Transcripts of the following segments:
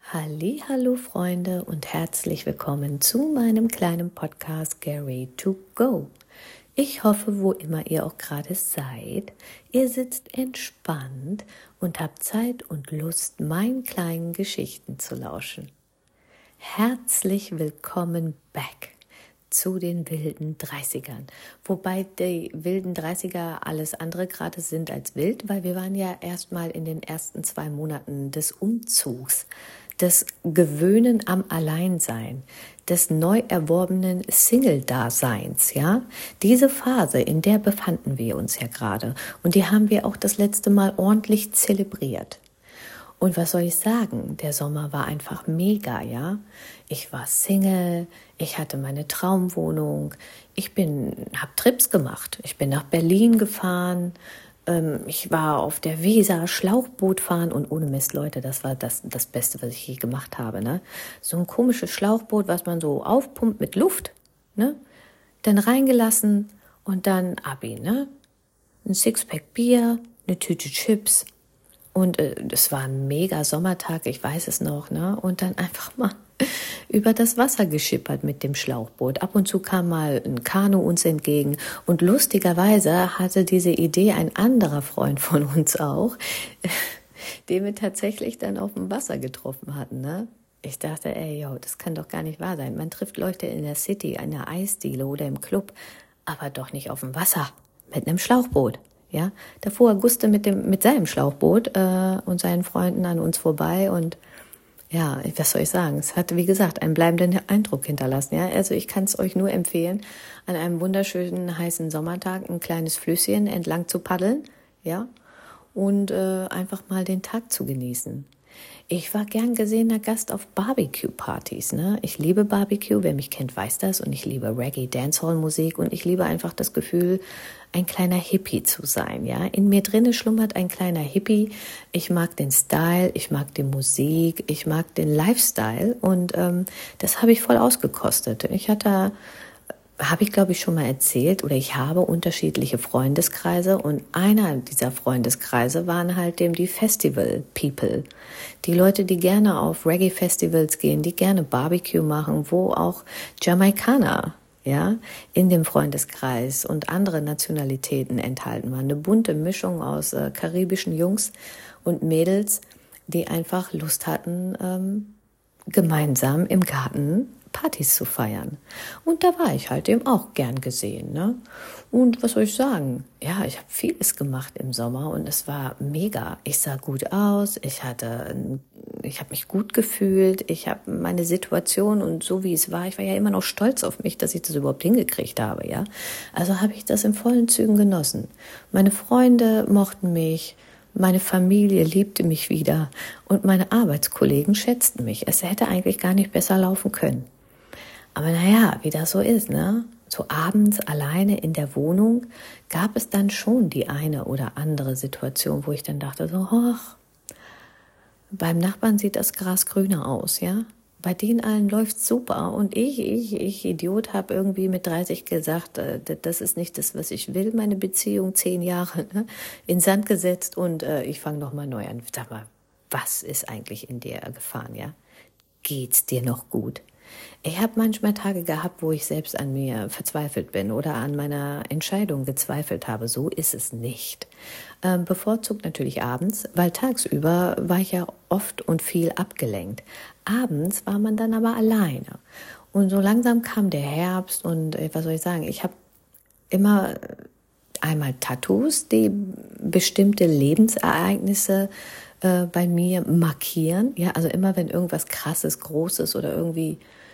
Hallo Freunde und herzlich willkommen zu meinem kleinen Podcast Gary to Go. Ich hoffe, wo immer ihr auch gerade seid, ihr sitzt entspannt und habt Zeit und Lust, meinen kleinen Geschichten zu lauschen. Herzlich willkommen back zu den wilden 30ern. Wobei die wilden 30er alles andere gerade sind als wild, weil wir waren ja erstmal in den ersten 2 Monaten des Umzugs, des Gewöhnen am Alleinsein, des neu erworbenen Single-Daseins, ja. Diese Phase, in der befanden wir uns ja gerade. Und die haben wir auch das letzte Mal ordentlich zelebriert. Und was soll ich sagen? Der Sommer war einfach mega, ja. Ich war Single, ich hatte meine Traumwohnung, habe Trips gemacht. Ich bin nach Berlin gefahren, ich war auf der Weser Schlauchboot fahren und ohne Mist, Leute, das war das Beste, was ich je gemacht habe, ne? So ein komisches Schlauchboot, was man so aufpumpt mit Luft, ne? Dann reingelassen und dann Abi, ne? Ein Sixpack Bier, eine Tüte Chips. Und es war ein mega Sommertag, ich weiß es noch, ne? Und dann einfach mal über das Wasser geschippert mit dem Schlauchboot. Ab und zu kam mal ein Kanu uns entgegen. Und lustigerweise hatte diese Idee ein anderer Freund von uns auch, den wir tatsächlich dann auf dem Wasser getroffen hatten, ne? Ich dachte, das kann doch gar nicht wahr sein. Man trifft Leute in der City, in der Eisdiele oder im Club, aber doch nicht auf dem Wasser mit einem Schlauchboot. Ja, da fuhr Auguste mit seinem Schlauchboot und seinen Freunden an uns vorbei und ja, was soll ich sagen? Es hat, wie gesagt, einen bleibenden Eindruck hinterlassen. Ja, also ich kann es euch nur empfehlen, an einem wunderschönen heißen Sommertag ein kleines Flüsschen entlang zu paddeln, ja, und einfach mal den Tag zu genießen. Ich war gern gesehener Gast auf Barbecue-Partys, ne? Ich liebe Barbecue, wer mich kennt, weiß das. Und ich liebe Reggae-Dancehall-Musik und ich liebe einfach das Gefühl, ein kleiner Hippie zu sein, ja? In mir drinne schlummert ein kleiner Hippie. Ich mag den Style, ich mag die Musik, ich mag den Lifestyle und das habe ich voll ausgekostet. Habe ich, glaube ich, schon mal erzählt, oder ich habe unterschiedliche Freundeskreise und einer dieser Freundeskreise waren halt die Festival-People. Die Leute, die gerne auf Reggae-Festivals gehen, die gerne Barbecue machen, wo auch Jamaikaner, ja, in dem Freundeskreis und andere Nationalitäten enthalten waren. Eine bunte Mischung aus karibischen Jungs und Mädels, die einfach Lust hatten, gemeinsam im Garten Partys zu feiern. Und da war ich halt eben auch gern gesehen, ne? Und was soll ich sagen? Ja, ich habe vieles gemacht im Sommer und es war mega. Ich sah gut aus, ich habe mich gut gefühlt, ich habe meine Situation und so wie es war, ich war ja immer noch stolz auf mich, dass ich das überhaupt hingekriegt habe, ja? Also habe ich das in vollen Zügen genossen. Meine Freunde mochten mich, meine Familie liebte mich wieder und meine Arbeitskollegen schätzten mich. Es hätte eigentlich gar nicht besser laufen können. Aber naja, wie das so ist, ne? So abends alleine in der Wohnung gab es dann schon die eine oder andere Situation, wo ich dann dachte so, beim Nachbarn sieht das Gras grüner aus, ja? Bei denen allen läuft's super und ich Idiot, habe irgendwie mit 30 gesagt, das ist nicht das, was ich will, meine Beziehung 10 Jahre, ne? In Sand gesetzt und ich fange nochmal neu an. Sag mal, was ist eigentlich in dir gefahren, ja? Geht's dir noch gut? Ich habe manchmal Tage gehabt, wo ich selbst an mir verzweifelt bin oder an meiner Entscheidung gezweifelt habe. So ist es nicht. Bevorzugt natürlich abends, weil tagsüber war ich ja oft und viel abgelenkt. Abends war man dann aber alleine. Und so langsam kam der Herbst und was soll ich sagen, ich habe immer einmal Tattoos, die bestimmte Lebensereignisse bei mir markieren. Ja, also immer wenn irgendwas Krasses, Großes oder irgendwie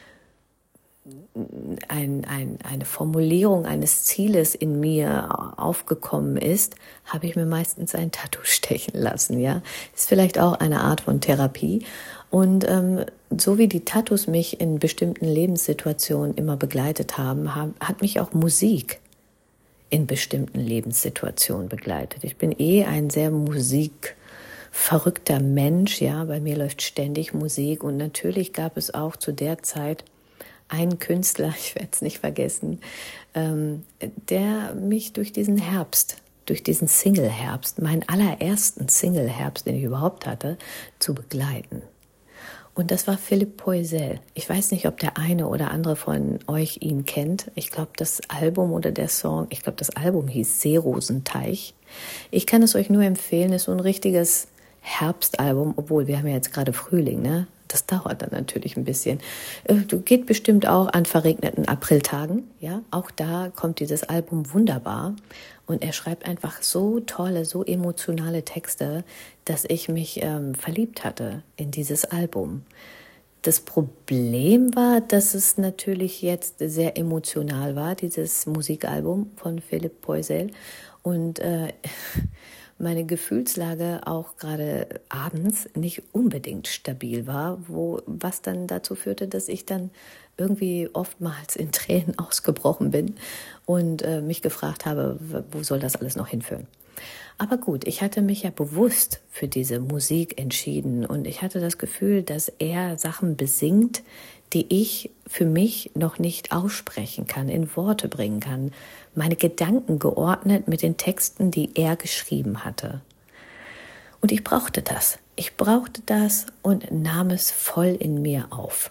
eine Formulierung eines Zieles in mir aufgekommen ist, habe ich mir meistens ein Tattoo stechen lassen, ja. Ist vielleicht auch eine Art von Therapie. Und so wie die Tattoos mich in bestimmten Lebenssituationen immer begleitet haben, hat mich auch Musik in bestimmten Lebenssituationen begleitet. Ich bin ein sehr musikverrückter Mensch, ja. Bei mir läuft ständig Musik und natürlich gab es auch zu der Zeit einen Künstler, ich werde es nicht vergessen, der mich durch diesen Herbst, durch diesen Single-Herbst, meinen allerersten Single-Herbst, den ich überhaupt hatte, zu begleiten. Und das war Philipp Poisel. Ich weiß nicht, ob der eine oder andere von euch ihn kennt. Ich glaube, das Album oder der Song, ich glaube, das Album hieß Seerosenteich. Ich kann es euch nur empfehlen, ist so ein richtiges Herbstalbum, obwohl wir haben ja jetzt gerade Frühling, ne? Das dauert dann natürlich ein bisschen. Geht bestimmt auch an verregneten Apriltagen, ja? Auch da kommt dieses Album wunderbar. Und er schreibt einfach so tolle, so emotionale Texte, dass ich mich verliebt hatte in dieses Album. Das Problem war, dass es natürlich jetzt sehr emotional war, dieses Musikalbum von Philipp Poisel. Und meine Gefühlslage auch gerade abends nicht unbedingt stabil war, was dann dazu führte, dass ich dann irgendwie oftmals in Tränen ausgebrochen bin und mich gefragt habe, wo soll das alles noch hinführen? Aber gut, ich hatte mich ja bewusst für diese Musik entschieden und ich hatte das Gefühl, dass er Sachen besingt, die ich für mich noch nicht aussprechen kann, in Worte bringen kann. Meine Gedanken geordnet mit den Texten, die er geschrieben hatte. Und ich brauchte das. Ich brauchte das und nahm es voll in mir auf.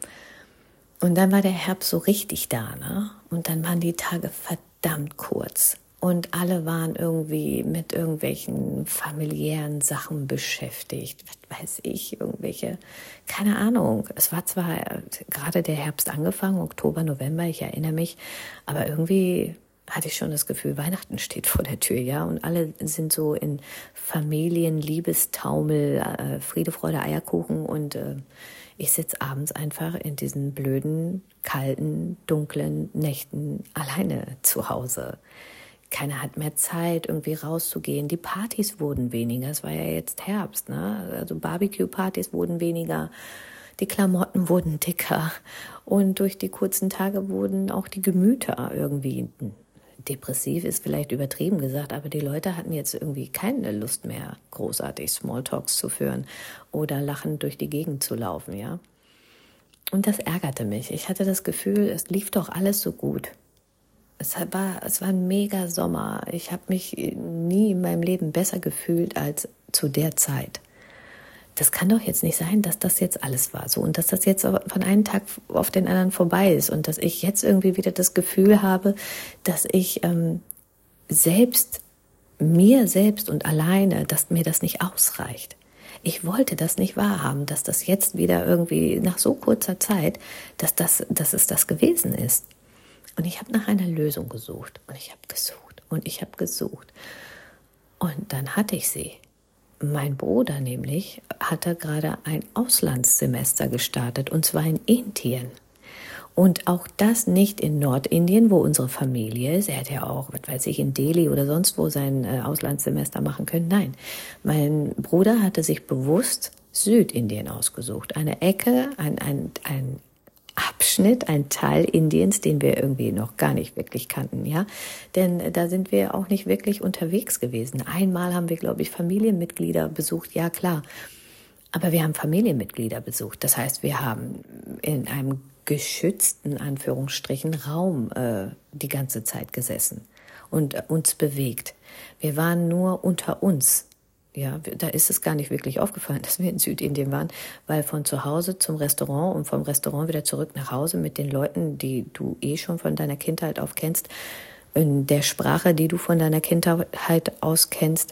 Und dann war der Herbst so richtig da, ne? Und dann waren die Tage verdammt kurz. Und alle waren irgendwie mit irgendwelchen familiären Sachen beschäftigt. Was weiß ich, keine Ahnung. Es war zwar gerade der Herbst angefangen, Oktober, November, ich erinnere mich, aber irgendwie hatte ich schon das Gefühl, Weihnachten steht vor der Tür, ja. Und alle sind so in Familien, Liebestaumel, Friede, Freude, Eierkuchen und ich sitze abends einfach in diesen blöden, kalten, dunklen Nächten alleine zu Hause. Keiner hat mehr Zeit, irgendwie rauszugehen. Die Partys wurden weniger. Es war ja jetzt Herbst, ne? Also Barbecue-Partys wurden weniger. Die Klamotten wurden dicker. Und durch die kurzen Tage wurden auch die Gemüter irgendwie depressiv, ist vielleicht übertrieben gesagt, aber die Leute hatten jetzt irgendwie keine Lust mehr, großartig Smalltalks zu führen oder lachend durch die Gegend zu laufen, ja. Und das ärgerte mich. Ich hatte das Gefühl, es lief doch alles so gut. Es war ein mega Sommer. Ich habe mich nie in meinem Leben besser gefühlt als zu der Zeit. Das kann doch jetzt nicht sein, dass das jetzt alles war so und dass das jetzt von einem Tag auf den anderen vorbei ist und dass ich jetzt irgendwie wieder das Gefühl habe, dass ich mir selbst und alleine, dass mir das nicht ausreicht. Ich wollte das nicht wahrhaben, dass das jetzt wieder irgendwie nach so kurzer Zeit, dass es das gewesen ist. Und ich habe nach einer Lösung gesucht und ich habe gesucht und ich habe gesucht. Und dann hatte ich sie. Mein Bruder nämlich hatte gerade ein Auslandssemester gestartet und zwar in Indien. Und auch das nicht in Nordindien, wo unsere Familie ist. Er hätte ja auch, was weiß ich, in Delhi oder sonst wo sein Auslandssemester machen können. Nein, mein Bruder hatte sich bewusst Südindien ausgesucht. Eine Ecke, ein Abschnitt, ein Teil Indiens, den wir irgendwie noch gar nicht wirklich kannten, ja. Denn da sind wir auch nicht wirklich unterwegs gewesen. Einmal haben wir, glaube ich, Familienmitglieder besucht, ja klar. Aber wir haben Familienmitglieder besucht. Das heißt, wir haben in einem geschützten, Anführungsstrichen, Raum die ganze Zeit gesessen und uns bewegt. Wir waren nur unter uns. Ja, da ist es gar nicht wirklich aufgefallen, dass wir in Südindien waren, weil von zu Hause zum Restaurant und vom Restaurant wieder zurück nach Hause mit den Leuten, die du schon von deiner Kindheit auf kennst, in der Sprache, die du von deiner Kindheit aus kennst,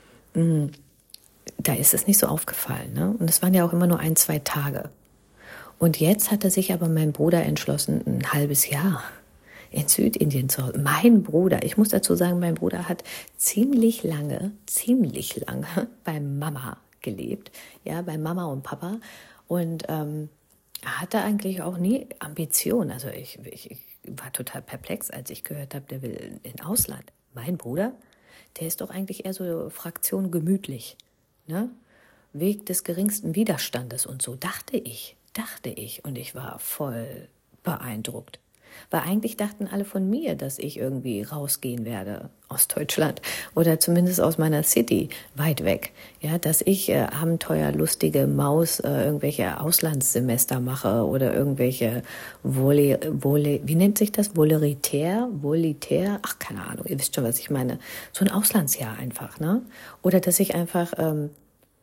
da ist es nicht so aufgefallen, ne? Und es waren ja auch immer nur 1-2 Tage. Und jetzt hatte sich aber mein Bruder entschlossen, ein halbes Jahr in Südindien zu Hause. Mein Bruder, ich muss dazu sagen, mein Bruder hat ziemlich lange bei Mama gelebt, ja, bei Mama und Papa. Und er hatte eigentlich auch nie Ambitionen. Also ich war total perplex, als ich gehört habe, der will in Ausland. Mein Bruder, der ist doch eigentlich eher so Fraktion gemütlich, ne? Weg des geringsten Widerstandes und so, dachte ich. Und ich war voll beeindruckt. Weil eigentlich dachten alle von mir, dass ich irgendwie rausgehen werde aus Deutschland oder zumindest aus meiner City, weit weg. Ja, dass ich abenteuerlustige Maus irgendwelche Auslandssemester mache oder irgendwelche wie nennt sich das? Volontär? Ach, keine Ahnung, ihr wisst schon, was ich meine. So ein Auslandsjahr einfach, ne? Oder dass ich einfach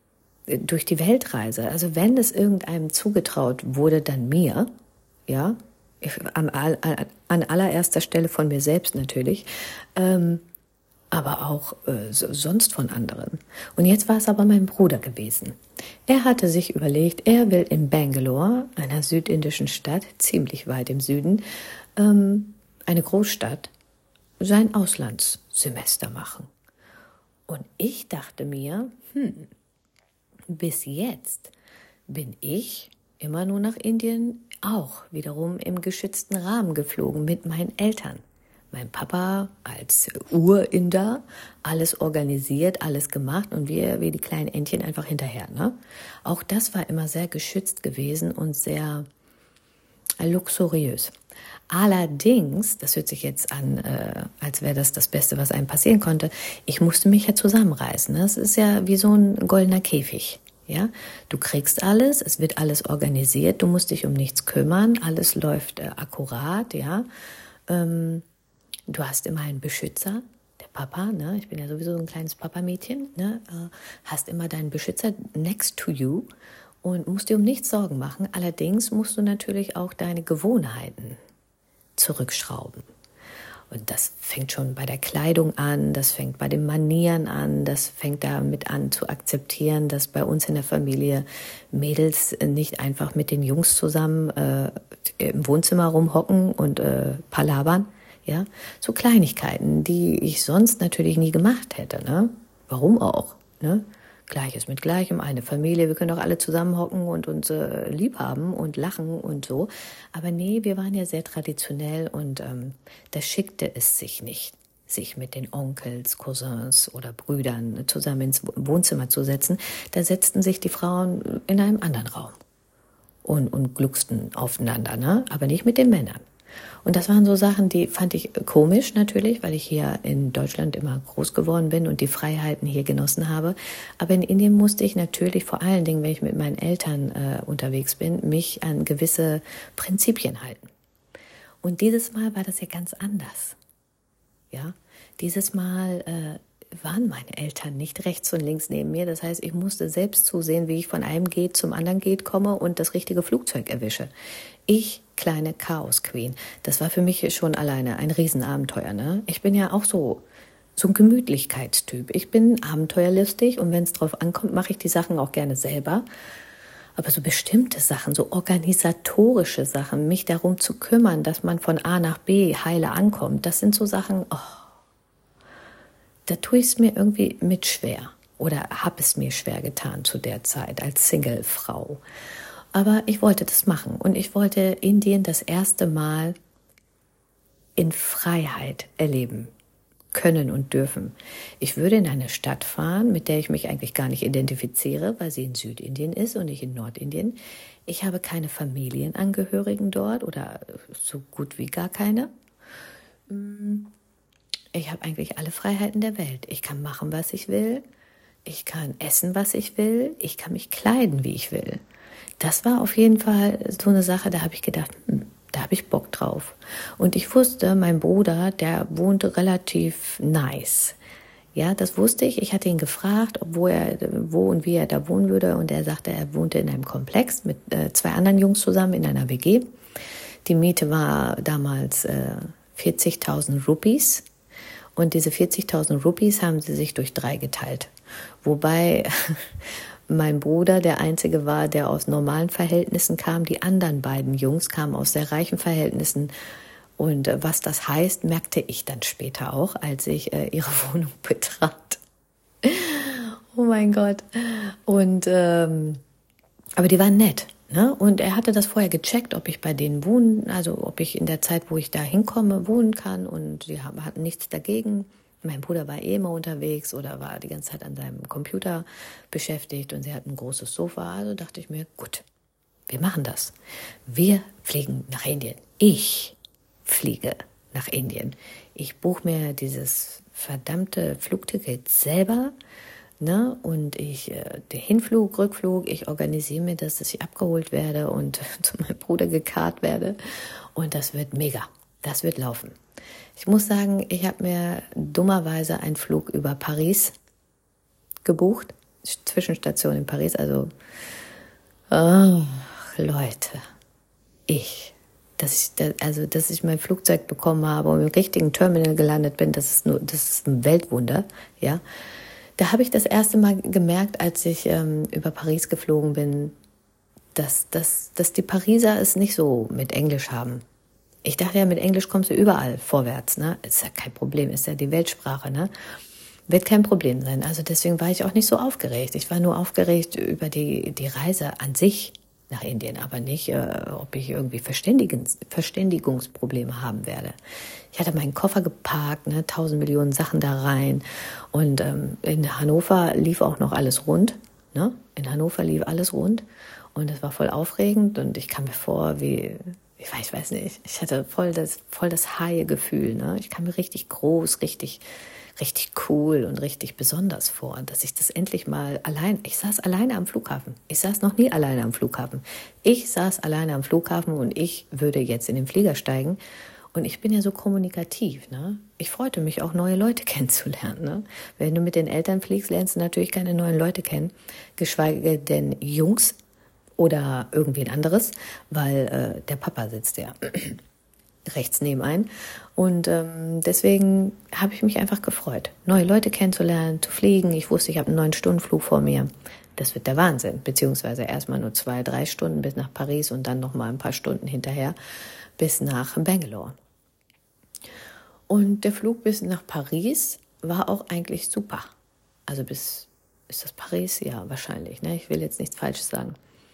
durch die Weltreise. Also wenn es irgendeinem zugetraut wurde, dann mir, ja, an allererster Stelle von mir selbst natürlich, aber auch sonst von anderen. Und jetzt war es aber mein Bruder gewesen. Er hatte sich überlegt, er will in Bangalore, einer südindischen Stadt, ziemlich weit im Süden, eine Großstadt, sein Auslandssemester machen. Und ich dachte mir, bis jetzt bin ich immer nur nach Indien, auch wiederum im geschützten Rahmen geflogen mit meinen Eltern. Mein Papa als Urinder, alles organisiert, alles gemacht und wir wie die kleinen Entchen einfach hinterher. Ne? Auch das war immer sehr geschützt gewesen und sehr luxuriös. Allerdings, das hört sich jetzt an, als wäre das Beste, was einem passieren konnte, ich musste mich ja zusammenreißen. Ne? Das ist ja wie so ein goldener Käfig. Ja? Du kriegst alles, es wird alles organisiert, du musst dich um nichts kümmern, alles läuft akkurat, ja. Du hast immer einen Beschützer, der Papa, ne? Ich bin ja sowieso so ein kleines Papamädchen, ne? Hast immer deinen Beschützer next to you und musst dir um nichts Sorgen machen. Allerdings musst du natürlich auch deine Gewohnheiten zurückschrauben. Und das fängt schon bei der Kleidung an, das fängt bei den Manieren an, das fängt damit an zu akzeptieren, dass bei uns in der Familie Mädels nicht einfach mit den Jungs zusammen im Wohnzimmer rumhocken und palabern. Ja, so Kleinigkeiten, die ich sonst natürlich nie gemacht hätte. Ne? Warum auch? Ne? Gleiches mit Gleichem, eine Familie, wir können doch alle zusammenhocken und uns lieb haben und lachen und so. Aber nee, wir waren ja sehr traditionell und da schickte es sich nicht, sich mit den Onkels, Cousins oder Brüdern zusammen ins Wohnzimmer zu setzen. Da setzten sich die Frauen in einem anderen Raum und glucksten aufeinander, ne? Aber nicht mit den Männern. Und das waren so Sachen, die fand ich komisch natürlich, weil ich hier in Deutschland immer groß geworden bin und die Freiheiten hier genossen habe. Aber in Indien musste ich natürlich, vor allen Dingen, wenn ich mit meinen Eltern unterwegs bin, mich an gewisse Prinzipien halten. Und dieses Mal war das ja ganz anders. Ja, dieses Mal waren meine Eltern nicht rechts und links neben mir. Das heißt, ich musste selbst zusehen, wie ich von einem Gate zum anderen Gate komme und das richtige Flugzeug erwische. Ich, kleine Chaos-Queen, das war für mich schon alleine ein Riesenabenteuer. Ne? Ich bin ja auch so ein Gemütlichkeitstyp. Ich bin abenteuerlustig und wenn es drauf ankommt, mache ich die Sachen auch gerne selber. Aber so bestimmte Sachen, so organisatorische Sachen, mich darum zu kümmern, dass man von A nach B heile ankommt, das sind so Sachen, da tue ich es mir irgendwie mit schwer oder habe es mir schwer getan zu der Zeit als Single-Frau. Aber ich wollte das machen und ich wollte Indien das erste Mal in Freiheit erleben können und dürfen. Ich würde in eine Stadt fahren, mit der ich mich eigentlich gar nicht identifiziere, weil sie in Südindien ist und nicht in Nordindien. Ich habe keine Familienangehörigen dort oder so gut wie gar keine. Ich habe eigentlich alle Freiheiten der Welt. Ich kann machen, was ich will. Ich kann essen, was ich will. Ich kann mich kleiden, wie ich will. Das war auf jeden Fall so eine Sache, da habe ich gedacht, da habe ich Bock drauf. Und ich wusste, mein Bruder, der wohnte relativ nice. Ja, das wusste ich. Ich hatte ihn gefragt, wo und wie er da wohnen würde. Und er sagte, er wohnte in einem Komplex mit 2 anderen Jungs zusammen in einer WG. Die Miete war damals 40.000 Rupees. Und diese 40.000 Rupees haben sie sich durch 3 geteilt. Wobei mein Bruder der Einzige war, der aus normalen Verhältnissen kam. Die anderen beiden Jungs kamen aus sehr reichen Verhältnissen. Und was das heißt, merkte ich dann später auch, als ich ihre Wohnung betrat. Oh mein Gott. Und aber die waren nett. Ne? Und er hatte das vorher gecheckt, ob ich bei denen wohnen, also ob ich in der Zeit, wo ich da hinkomme, wohnen kann. Und die hatten nichts dagegen. Mein Bruder war immer unterwegs oder war die ganze Zeit an seinem Computer beschäftigt und sie hatten ein großes Sofa. Also dachte ich mir, gut, wir machen das. Wir fliegen nach Indien. Ich fliege nach Indien. Ich buche mir dieses verdammte Flugticket selber. Ne? Und der Hinflug, Rückflug, ich organisiere mir das, dass ich abgeholt werde und zu meinem Bruder gekarrt werde. Und das wird mega. Das wird laufen. Ich muss sagen, ich habe mir dummerweise einen Flug über Paris gebucht. Zwischenstation in Paris. Also, oh, Leute, dass ich mein Flugzeug bekommen habe und im richtigen Terminal gelandet bin, das ist ein Weltwunder, ja. Da habe ich das erste Mal gemerkt, als ich über Paris geflogen bin, dass die Pariser es nicht so mit Englisch haben. Ich dachte ja, mit Englisch kommst du überall vorwärts, ne? Ist ja kein Problem, ist ja die Weltsprache, ne? Wird kein Problem sein. Also deswegen war ich auch nicht so aufgeregt. Ich war nur aufgeregt über die Reise an sich nach Indien, aber nicht, ob ich irgendwie Verständigungsprobleme haben werde. Ich hatte meinen Koffer geparkt, ne, 1000 Millionen Sachen da rein. Und in Hannover lief auch noch alles rund. Ne? In Hannover lief alles rund. Und es war voll aufregend. Und ich kam mir vor, ich weiß nicht, ich hatte voll das Haie-Gefühl. Ne? Ich kam mir richtig groß, richtig cool und richtig besonders vor, dass ich das endlich mal ich saß alleine am Flughafen. Ich saß noch nie alleine am Flughafen. Ich saß alleine am Flughafen und ich würde jetzt in den Flieger steigen. Und ich bin ja so kommunikativ, ne? Ich freute mich auch, neue Leute kennenzulernen, ne? Wenn du mit den Eltern fliegst, lernst du natürlich keine neuen Leute kennen, geschweige denn Jungs oder irgendwen anderes, weil der Papa sitzt ja rechts neben ein. Und deswegen habe ich mich einfach gefreut, neue Leute kennenzulernen, zu fliegen. Ich wusste, ich habe einen 9-Stunden-Flug vor mir. Das wird der Wahnsinn. Beziehungsweise erstmal nur 2-3 Stunden bis nach Paris und dann nochmal ein paar Stunden hinterher bis nach Bangalore. Und der Flug bis nach Paris war auch eigentlich super. Also ist das Paris? Ja, wahrscheinlich. Ne? Ich will jetzt nichts Falsches sagen.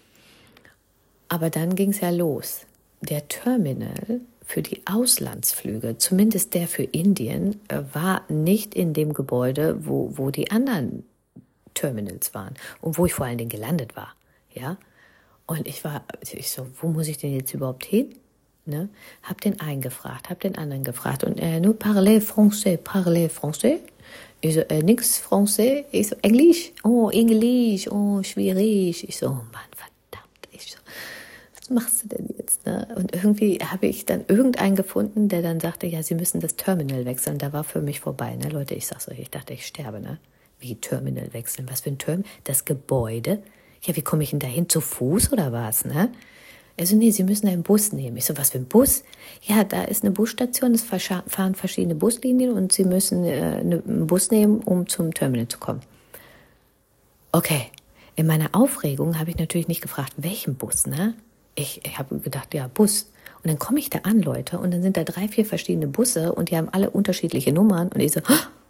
Aber dann ging es ja los. Der Terminal für die Auslandsflüge, zumindest der für Indien, war nicht in dem Gebäude, wo die anderen Terminals waren und wo ich vor allen Dingen gelandet war. Ja? Und ich so, wo muss ich denn jetzt überhaupt hin? Ne? Hab den einen gefragt, hab den anderen gefragt und nur parlez français. Ich so, nix Français. Ich so, Englisch, oh, schwierig. Ich so, oh Mann, verdammt. Ich so, was machst du denn jetzt? Ne? Und irgendwie habe ich dann irgendeinen gefunden, der dann sagte, ja, Sie müssen das Terminal wechseln. Da war für mich vorbei, ne? Leute, ich sag's euch, ich dachte, ich sterbe, ne? Wie Terminal wechseln? Was für ein Terminal? Das Gebäude? Ja, wie komme ich denn dahin? Zu Fuß oder was, ne? Also nee, Sie müssen einen Bus nehmen. Ich so, was für ein Bus? Ja, da ist eine Busstation, es fahren verschiedene Buslinien und Sie müssen einen Bus nehmen, um zum Terminal zu kommen. Okay, in meiner Aufregung habe ich natürlich nicht gefragt, welchen Bus, ne? Ich habe gedacht, ja, Bus. Und dann komme ich da an, Leute, und dann sind da 3-4 verschiedene Busse und die haben alle unterschiedliche Nummern und ich so,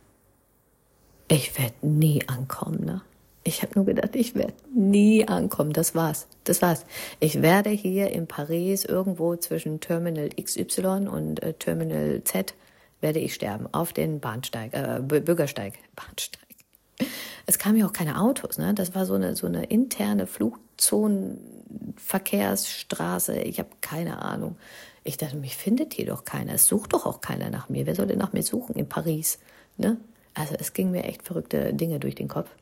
ich werde nie ankommen, ne? Ich habe nur gedacht, ich werde nie ankommen. Das war's. Ich werde hier in Paris irgendwo zwischen Terminal XY und Terminal Z werde ich sterben. Auf den Bürgersteig. Es kamen ja auch keine Autos, ne? Das war so eine interne Flugzonenverkehrsstraße. Ich habe keine Ahnung. Ich dachte, mich findet hier doch keiner. Es sucht doch auch keiner nach mir. Wer soll denn nach mir suchen in Paris, ne? Also es ging mir echt verrückte Dinge durch den Kopf.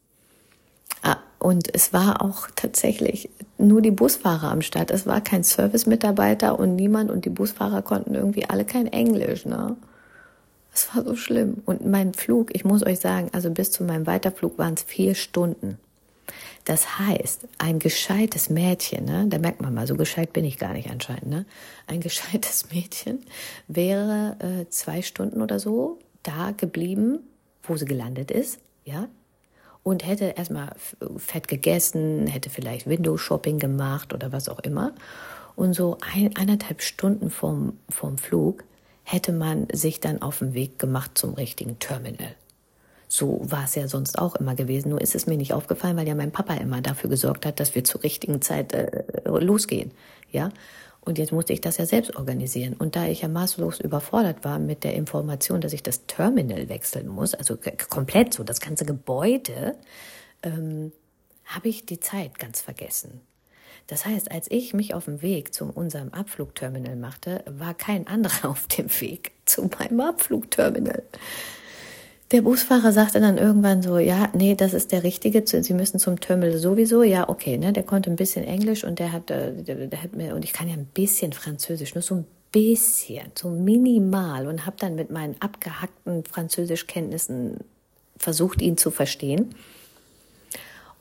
Und es war auch tatsächlich nur die Busfahrer am Start. Es war kein Service-Mitarbeiter und niemand. Und die Busfahrer konnten irgendwie alle kein Englisch, ne? Es war so schlimm. Und mein Flug, ich muss euch sagen, also bis zu meinem Weiterflug waren es 4 Stunden. Das heißt, ein gescheites Mädchen, ne, da merkt man mal, so gescheit bin ich gar nicht anscheinend, ne? Ein gescheites Mädchen wäre 2 Stunden oder so da geblieben, wo sie gelandet ist, ja? Und hätte erstmal fett gegessen, hätte vielleicht Window-Shopping gemacht oder was auch immer. Und so 1,5 Stunden vom Flug hätte man sich dann auf den Weg gemacht zum richtigen Terminal. So war es ja sonst auch immer gewesen. Nur ist es mir nicht aufgefallen, weil ja mein Papa immer dafür gesorgt hat, dass wir zur richtigen Zeit losgehen. Ja? Und jetzt musste ich das ja selbst organisieren. Und da ich ja maßlos überfordert war mit der Information, dass ich das Terminal wechseln muss, also komplett so das ganze Gebäude, habe ich die Zeit ganz vergessen. Das heißt, als ich mich auf den Weg zu unserem Abflugterminal machte, war kein anderer auf dem Weg zu meinem Abflugterminal. Der Busfahrer sagte dann irgendwann so, ja, nee, das ist der Richtige, Sie müssen zum Terminal sowieso, ja, okay, ne, der konnte ein bisschen Englisch und der hat mir, und ich kann ja ein bisschen Französisch, nur so ein bisschen, so minimal und habe dann mit meinen abgehackten Französischkenntnissen versucht, ihn zu verstehen.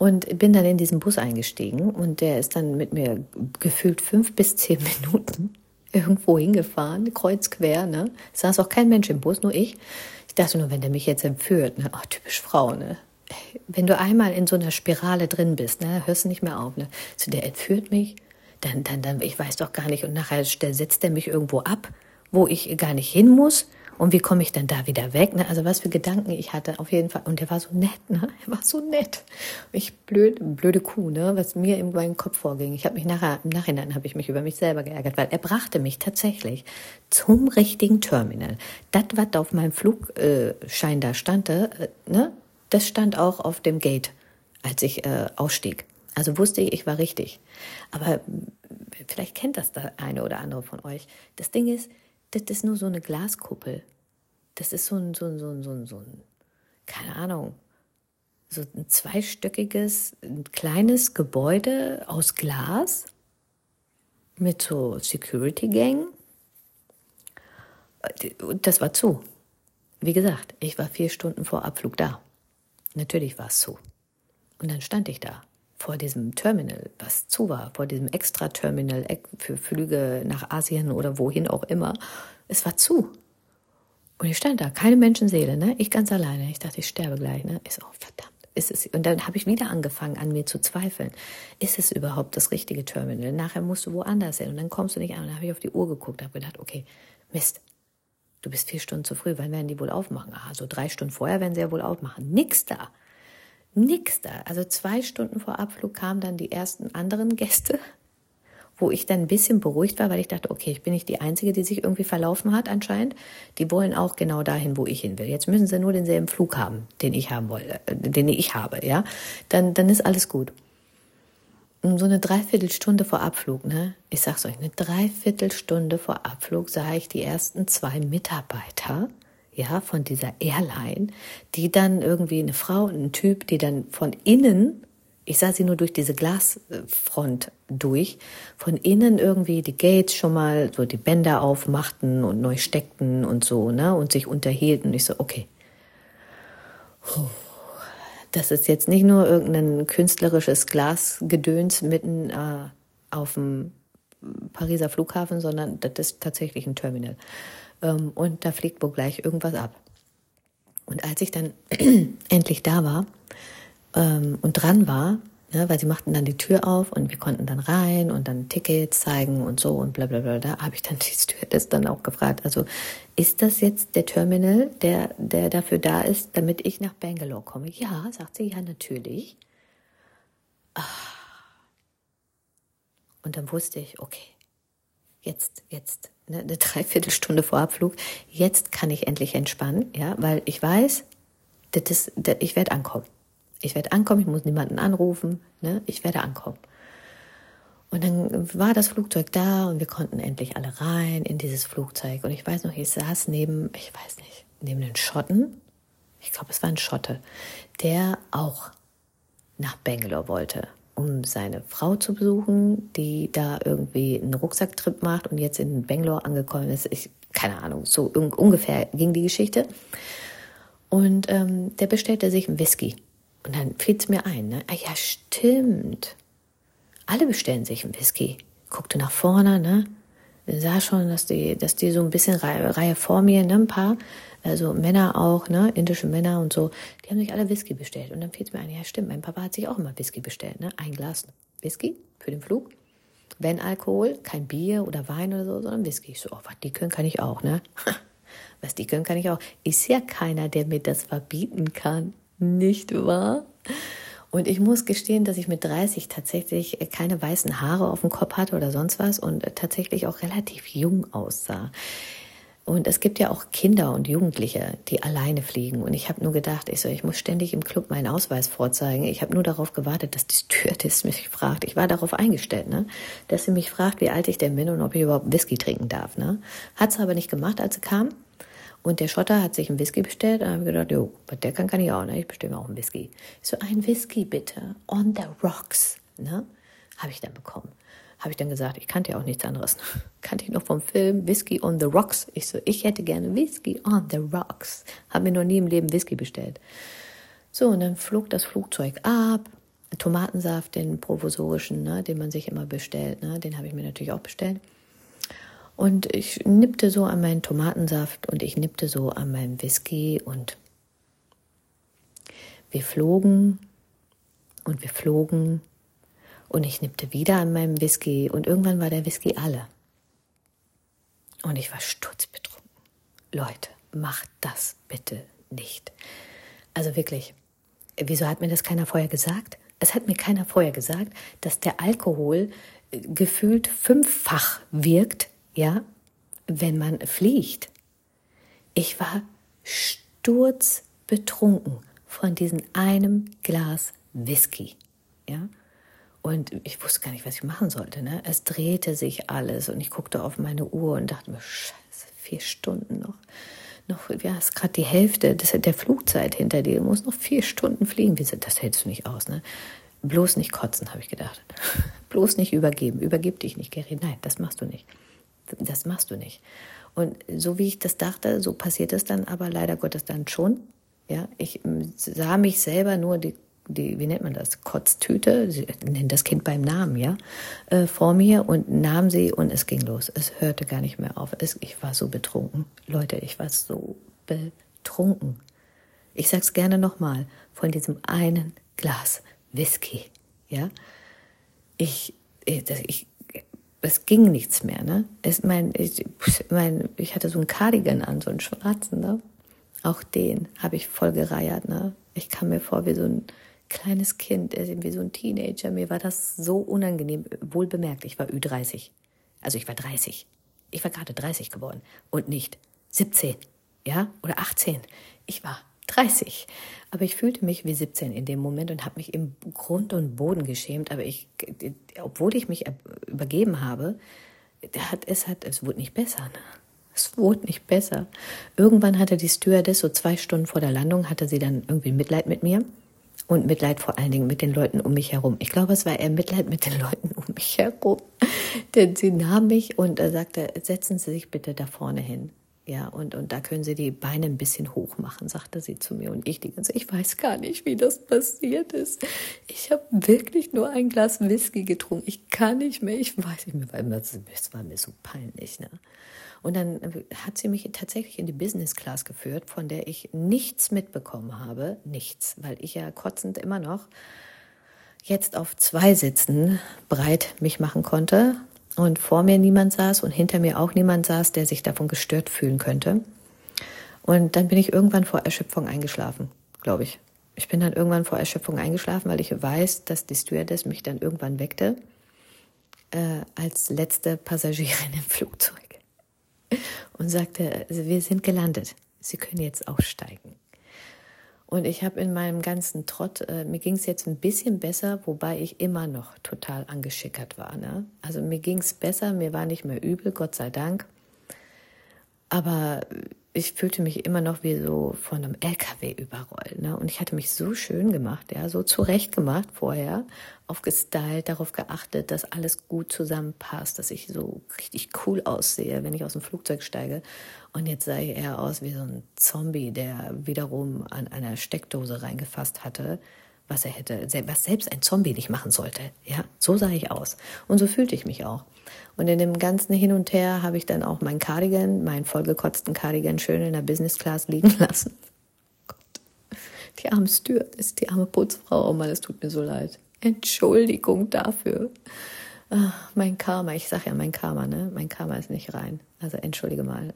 Und bin dann in diesen Bus eingestiegen und der ist dann mit mir gefühlt 5 bis 10 Minuten irgendwo hingefahren, kreuz quer, ne? Es saß auch kein Mensch im Bus, nur ich. Ich dachte nur, wenn der mich jetzt entführt, ne? Ach, typisch Frau, ne? Wenn du einmal in so einer Spirale drin bist, ne, hörst du nicht mehr auf, ne? So, der entführt mich, dann, ich weiß doch gar nicht, und nachher setzt er mich irgendwo ab, wo ich gar nicht hin muss. Und wie komme ich dann da wieder weg? Ne? Also was für Gedanken ich hatte, auf jeden Fall. Und der war so nett, ne? Er war so nett. Ich blöde Kuh, ne? Was mir in meinem Kopf vorging. Im Nachhinein habe ich mich über mich selber geärgert, weil er brachte mich tatsächlich zum richtigen Terminal. Das, was auf meinem Flugschein da stand, ne? Das stand auch auf dem Gate, als ich ausstieg. Also wusste ich war richtig. Aber vielleicht kennt das der eine oder andere von euch. Das Ding ist, das ist nur so eine Glaskuppel. Das ist so ein, keine Ahnung, so ein zweistöckiges, ein kleines Gebäude aus Glas mit so Security-Gang. Und das war zu. Wie gesagt, ich war 4 Stunden vor Abflug da. Natürlich war es zu. Und dann stand ich da vor diesem Terminal, was zu war, vor diesem Extra-Terminal für Flüge nach Asien oder wohin auch immer. Es war zu. Und ich stand da, keine Menschenseele, ne? Ich ganz alleine. Ich dachte, ich sterbe gleich, ne? Ich so, oh, verdammt. Ist es? Und dann habe ich wieder angefangen, an mir zu zweifeln. Ist es überhaupt das richtige Terminal? Nachher musst du woanders hin und dann kommst du nicht an. Und dann habe ich auf die Uhr geguckt, habe gedacht, okay, Mist. Du bist 4 Stunden zu früh, wann werden die wohl aufmachen? Also 3 Stunden vorher werden sie ja wohl aufmachen. Nix da. Also 2 Stunden vor Abflug kamen dann die ersten anderen Gäste, wo ich dann ein bisschen beruhigt war, weil ich dachte, okay, ich bin nicht die Einzige, die sich irgendwie verlaufen hat anscheinend. Die wollen auch genau dahin, wo ich hin will. Jetzt müssen sie nur denselben Flug haben, den ich habe, ja. Dann ist alles gut. Und so eine Dreiviertelstunde vor Abflug, ne? Ich sag's euch, eine Dreiviertelstunde vor Abflug sah ich die ersten 2 Mitarbeiter, ja, von dieser Airline, die dann irgendwie eine Frau und ein Typ, die dann von innen, ich sah sie nur durch diese Glasfront durch, von innen irgendwie die Gates schon mal so die Bänder aufmachten und neu steckten und so, ne, und sich unterhielten. Und ich so, okay. Das ist jetzt nicht nur irgendein künstlerisches Glasgedöns mitten auf dem Pariser Flughafen, sondern das ist tatsächlich ein Terminal. Und da fliegt wohl gleich irgendwas ab. Und als ich dann endlich da war und dran war, ne, weil sie machten dann die Tür auf und wir konnten dann rein und dann Tickets zeigen und so und bla bla bla, da habe ich dann die Stewardess dann auch gefragt, also ist das jetzt der Terminal, der dafür da ist, damit ich nach Bangalore komme? Ja, sagt sie, ja, natürlich. Und dann wusste ich, okay, jetzt, ne, eine Dreiviertelstunde vor Abflug, jetzt kann ich endlich entspannen, ja, weil ich weiß, ich werde ankommen. Ich muss niemanden anrufen, ne, ich werde ankommen. Und dann war das Flugzeug da und wir konnten endlich alle rein in dieses Flugzeug. Und ich weiß noch, ich saß neben den Schotten, ich glaube, es war ein Schotte, der auch nach Bangalore wollte, um seine Frau zu besuchen, die da irgendwie einen Rucksacktrip macht und jetzt in Bangalore angekommen ist. Keine Ahnung, so ungefähr ging die Geschichte. Und der bestellte sich einen Whisky. Und dann fiel es mir ein, ne? Ah ja, stimmt. Alle bestellen sich einen Whisky. Guckte nach vorne, ne? Sah schon, dass die so ein bisschen Reihe vor mir, ne? Ein paar, also Männer auch, ne? Indische Männer und so. Die haben sich alle Whisky bestellt. Und dann fiel es mir ein, ja stimmt, mein Papa hat sich auch immer Whisky bestellt, ne? Ein Glas Whisky für den Flug. Wenn Alkohol, kein Bier oder Wein oder so, sondern Whisky. Ich so, oh, was die können, kann ich auch, ne? Was die können, kann ich auch. Ist ja keiner, der mir das verbieten kann. Nicht wahr? Und ich muss gestehen, dass ich mit 30 tatsächlich keine weißen Haare auf dem Kopf hatte oder sonst was und tatsächlich auch relativ jung aussah. Und es gibt ja auch Kinder und Jugendliche, die alleine fliegen. Und ich habe nur gedacht, ich muss ständig im Club meinen Ausweis vorzeigen. Ich habe nur darauf gewartet, dass die Stewardess mich fragt. Ich war darauf eingestellt, ne, dass sie mich fragt, wie alt ich denn bin und ob ich überhaupt Whisky trinken darf. Ne. Hat sie aber nicht gemacht, als sie kam. Und der Schotter hat sich einen Whisky bestellt. Und dann habe ich gedacht, jo, was der kann ich auch, ne? Ich bestelle mir auch einen Whisky. Ich so, ein Whisky bitte, on the rocks, ne? Habe ich dann bekommen. Habe ich dann gesagt, ich kannte ja auch nichts anderes. Kannte ich noch vom Film, Whisky on the rocks. Ich so, ich hätte gerne Whisky on the rocks. Habe mir noch nie im Leben Whisky bestellt. So, und dann flog das Flugzeug ab. Tomatensaft, den provisorischen, ne, den man sich immer bestellt, ne, den habe ich mir natürlich auch bestellt. Und ich nippte so an meinen Tomatensaft und ich nippte so an meinem Whisky und wir flogen und wir flogen und ich nippte wieder an meinem Whisky und irgendwann war der Whisky alle. Und ich war sturzbetrunken. Leute, macht das bitte nicht. Also wirklich, wieso hat mir das keiner vorher gesagt? Es hat mir keiner vorher gesagt, dass der Alkohol gefühlt 5-fach wirkt, ja, wenn man fliegt. Ich war sturzbetrunken von diesem einem Glas Whisky, ja. Und ich wusste gar nicht, was ich machen sollte, ne? Es drehte sich alles und ich guckte auf meine Uhr und dachte mir, scheiße, 4 Stunden noch, ja, ist gerade die Hälfte der Flugzeit hinter dir, du musst noch 4 Stunden fliegen. Das hältst du nicht aus, ne? Bloß nicht kotzen, habe ich gedacht. Bloß nicht übergeben. Übergib dich nicht, Gary. Nein, das machst du nicht. Das machst du nicht. Und so wie ich das dachte, so passiert es dann aber leider Gottes dann schon. Ja, ich sah mich selber nur die, wie nennt man das, Kotztüte, sie nennen das Kind beim Namen, ja, vor mir und nahm sie und es ging los. Es hörte gar nicht mehr auf. Ich war so betrunken. Leute, ich war so betrunken. Ich sag's gerne nochmal, von diesem einen Glas Whisky, ja. Es ging nichts mehr, ne? Ich hatte so einen Cardigan an, so einen schwarzen, ne? Auch den habe ich voll gereiert, ne? Ich kam mir vor wie so ein kleines Kind, wie so ein Teenager. Mir war das so unangenehm. Wohl bemerkt, ich war Ü30. Also ich war 30. Ich war gerade 30 geworden und nicht 17, ja? Oder 18. Ich war 30. Aber ich fühlte mich wie 17 in dem Moment und habe mich im Grund und Boden geschämt. Aber obwohl ich mich übergeben habe, es wurde nicht besser, ne? Es wurde nicht besser. Irgendwann hatte die Stewardess, so 2 Stunden vor der Landung, hatte sie dann irgendwie Mitleid mit mir. Und Mitleid vor allen Dingen mit den Leuten um mich herum. Ich glaube, es war eher Mitleid mit den Leuten um mich herum. Denn sie nahm mich und sagte, setzen Sie sich bitte da vorne hin. Ja, und da können Sie die Beine ein bisschen hoch machen, sagte sie zu mir. Und ich weiß gar nicht, wie das passiert ist. Ich habe wirklich nur ein Glas Whisky getrunken. Ich kann nicht mehr, ich weiß nicht mehr, es war mir so peinlich, ne? Und dann hat sie mich tatsächlich in die Business Class geführt, von der ich nichts mitbekommen habe. Nichts, weil ich ja kotzend immer noch jetzt auf 2 Sitzen breit mich machen konnte und vor mir niemand saß und hinter mir auch niemand saß, der sich davon gestört fühlen könnte. Und dann bin ich irgendwann vor Erschöpfung eingeschlafen, glaube ich. Ich bin dann irgendwann vor Erschöpfung eingeschlafen, weil ich weiß, dass die Stewardess mich dann irgendwann weckte als letzte Passagierin im Flugzeug. Und sagte, also wir sind gelandet, Sie können jetzt aussteigen. Und ich habe in meinem ganzen Trott, mir ging es jetzt ein bisschen besser, wobei ich immer noch total angeschickert war, ne? Also mir ging es besser, mir war nicht mehr übel, Gott sei Dank. Aber ich fühlte mich immer noch wie so von einem LKW überrollt, ne? Und ich hatte mich so schön gemacht, ja, so zurecht gemacht vorher, aufgestylt, darauf geachtet, dass alles gut zusammenpasst, dass ich so richtig cool aussehe, wenn ich aus dem Flugzeug steige. Und jetzt sah ich eher aus wie so ein Zombie, der wiederum an einer Steckdose reingefasst hatte, was selbst ein Zombie nicht machen sollte. Ja, so sah ich aus. Und so fühlte ich mich auch. Und in dem ganzen Hin und Her habe ich dann auch meinen vollgekotzten Cardigan, schön in der Business Class liegen lassen. Gott. Die arme Stewardess, die arme Putzfrau, oh Mann, es tut mir so leid. Entschuldigung dafür. Ach, mein Karma, ich sag ja mein Karma, ne? Mein Karma ist nicht rein. Also entschuldige mal.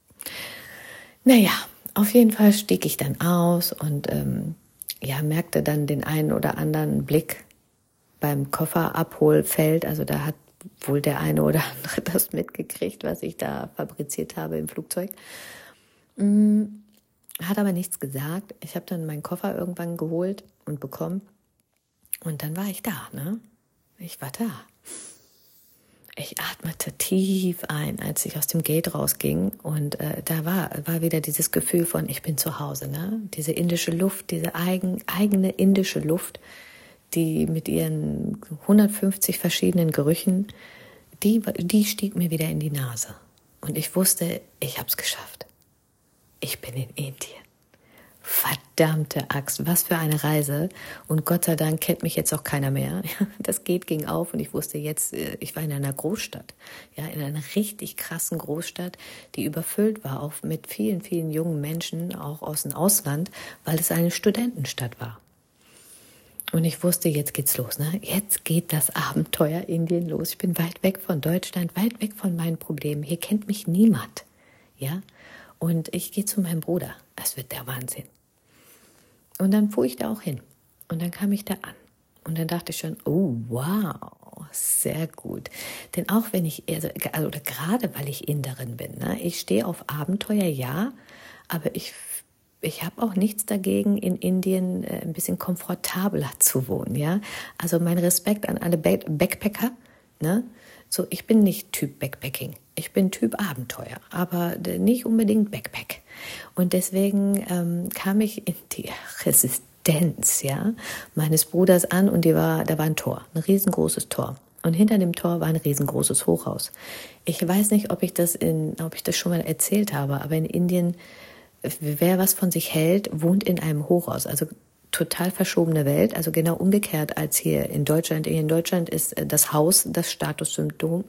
Naja, auf jeden Fall stieg ich dann aus und merkte dann den einen oder anderen Blick beim Kofferabholfeld. Also da hat wohl der eine oder andere das mitgekriegt, was ich da fabriziert habe im Flugzeug. Hat aber nichts gesagt. Ich habe dann meinen Koffer irgendwann geholt und bekommen. Und dann war ich da, ne? Ich war da. Ich atmete tief ein, als ich aus dem Gate rausging. Und da war wieder dieses Gefühl von, ich bin zu Hause, ne? Diese indische Luft, diese eigene indische Luft, die mit ihren 150 verschiedenen Gerüchen, die stieg mir wieder in die Nase. Und ich wusste, ich habe es geschafft. Ich bin in Indien. verdammte Axt, was für eine Reise. Und Gott sei Dank kennt mich jetzt auch keiner mehr. Das ging auf und ich wusste jetzt, ich war in einer Großstadt, ja, in einer richtig krassen Großstadt, die überfüllt war, auch mit vielen, vielen jungen Menschen, auch aus dem Ausland, weil es eine Studentenstadt war. Und ich wusste, jetzt geht's los, ne? Jetzt geht das Abenteuer Indien los. Ich bin weit weg von Deutschland, weit weg von meinen Problemen. Hier kennt mich niemand, ja? Und ich gehe zu meinem Bruder. Das wird der Wahnsinn. Und dann fuhr ich da auch hin. Und dann kam ich da an. Und dann dachte ich schon, oh, wow, sehr gut. Denn auch wenn ich, oder gerade weil ich Inderin bin, ne? Ich stehe auf Abenteuer, ja, aber ich habe auch nichts dagegen, in Indien ein bisschen komfortabler zu wohnen, ja. Also mein Respekt an alle Backpacker, ne. So, ich bin nicht Typ Backpacking, ich bin Typ Abenteuer, aber nicht unbedingt Backpack. Und deswegen kam ich in die Residenz, ja, meines Bruders an und da war ein Tor, ein riesengroßes Tor. Und hinter dem Tor war ein riesengroßes Hochhaus. Ich weiß nicht, ob ich das schon mal erzählt habe, aber in Indien, wer was von sich hält, wohnt in einem Hochhaus. Also total verschobene Welt, also genau umgekehrt als hier in Deutschland. Hier in Deutschland ist das Haus das Statussymptom,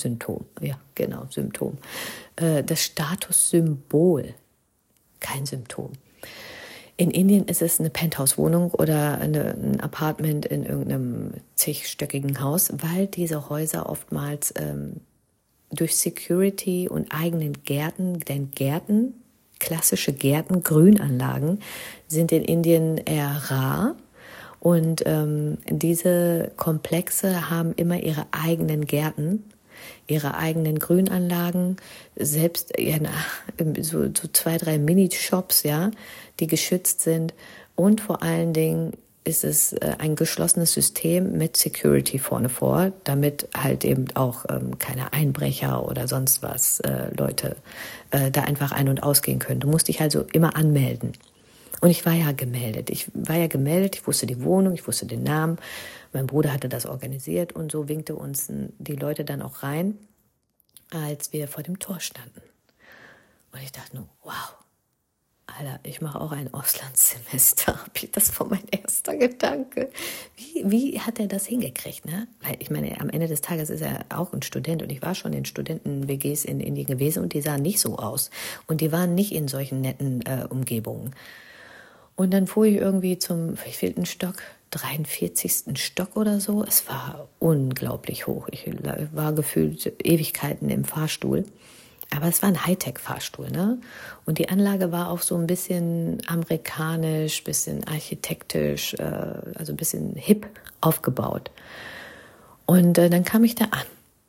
Symptom. Das Statussymbol, kein Symptom. In Indien ist es eine Penthouse-Wohnung oder ein Apartment in irgendeinem zigstöckigen Haus, weil diese Häuser oftmals durch Security und eigenen Gärten, denn Gärten, klassische Gärten, Grünanlagen sind in Indien eher rar und diese Komplexe haben immer ihre eigenen Gärten, ihre eigenen Grünanlagen, selbst so 2, 3 Mini-Shops, ja, die geschützt sind und vor allen Dingen ist es ein geschlossenes System mit Security vorne vor, damit halt eben auch keine Einbrecher oder sonst was Leute da einfach ein- und ausgehen können. Du musst dich also immer anmelden. Und ich war ja gemeldet. Ich wusste die Wohnung, ich wusste den Namen. Mein Bruder hatte das organisiert und so winkte uns die Leute dann auch rein, als wir vor dem Tor standen. Und ich dachte nur, wow. Alter, ich mache auch ein Auslandssemester. Das war mein erster Gedanke. Wie hat er das hingekriegt, ne? Weil ich meine, am Ende des Tages ist er auch ein Student und ich war schon in Studenten-WGs in Indien gewesen und die sahen nicht so aus. Und die waren nicht in solchen netten Umgebungen. Und dann fuhr ich irgendwie zum, wie vielten Stock? 43. Stock oder so. Es war unglaublich hoch. Ich war gefühlt Ewigkeiten im Fahrstuhl. Aber es war ein Hightech-Fahrstuhl, ne? Und die Anlage war auch so ein bisschen amerikanisch, bisschen architektisch, also ein bisschen hip aufgebaut. Und dann kam ich da an.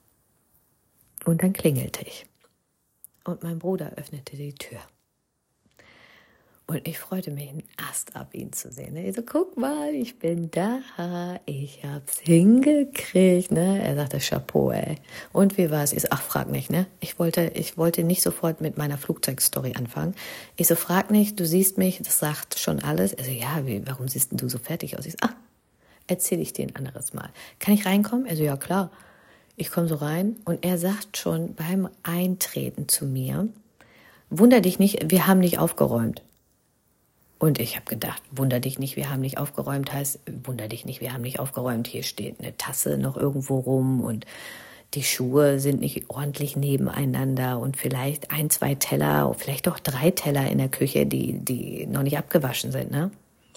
Und dann klingelte ich. Und mein Bruder öffnete die Tür. Und ich freute mich einen Ast ab, ihn zu sehen. Ich so, guck mal, ich bin da, ich hab's hingekriegt, ne? Er sagte, Chapeau, ey. Und wie war's? Ich so, ach, frag nicht, ne? Ich wollte nicht sofort mit meiner Flugzeugstory anfangen. Ich so, frag nicht, du siehst mich, das sagt schon alles. Er so, ja, warum siehst denn du so fertig aus? Ich so, erzähl ich dir ein anderes Mal. Kann ich reinkommen? Er so, ja, klar. Ich komme so rein und er sagt schon beim Eintreten zu mir, wunder dich nicht, wir haben nicht aufgeräumt. Und ich habe gedacht, wunder dich nicht, wir haben nicht aufgeräumt, heißt, wunder dich nicht, wir haben nicht aufgeräumt. Hier steht eine Tasse noch irgendwo rum und die Schuhe sind nicht ordentlich nebeneinander und vielleicht 1, 2 Teller, vielleicht auch 3 Teller in der Küche, die noch nicht abgewaschen sind, ne?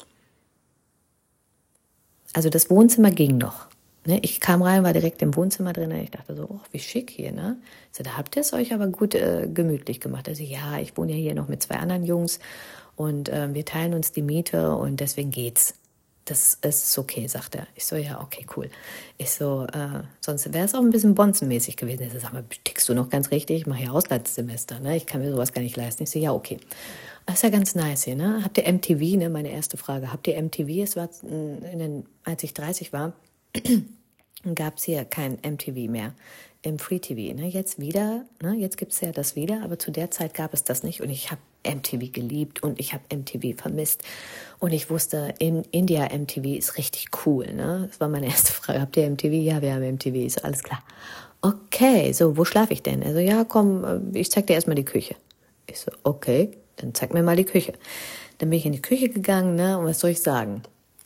Also das Wohnzimmer ging noch. Ne? Ich kam rein, war direkt im Wohnzimmer drin. Ich dachte so, wie schick hier, ne? So, da habt ihr es euch aber gut gemütlich gemacht. Also ja, ich wohne ja hier noch mit 2 anderen Jungs. Und wir teilen uns die Miete und deswegen geht's. Das ist okay, sagt er. Ich so, ja, okay, cool. Ich so, sonst wäre es auch ein bisschen bonzenmäßig gewesen. Ich so, sag mal, tickst du noch ganz richtig? Ich mache ja Auslandssemester, ne? Ich kann mir sowas gar nicht leisten. Ich so, ja, okay. Das ist ja ganz nice hier, ne? Habt ihr MTV, ne? Meine erste Frage. Habt ihr MTV? Es war, als ich 30 war, gab es hier kein MTV mehr im Free TV. Ne? Jetzt wieder, ne? Jetzt gibt es ja das wieder, aber zu der Zeit gab es das nicht und ich habe MTV geliebt und ich habe MTV vermisst und ich wusste, in India MTV ist richtig cool. Ne? Das war meine erste Frage. Habt ihr MTV? Ja, wir haben MTV. Ich so, alles klar. Okay, so, wo schlafe ich denn? Also, ja, komm, ich zeig dir erstmal die Küche. Ich so, okay, dann zeig mir mal die Küche. Dann bin ich in die Küche gegangen, ne? Und was soll ich sagen?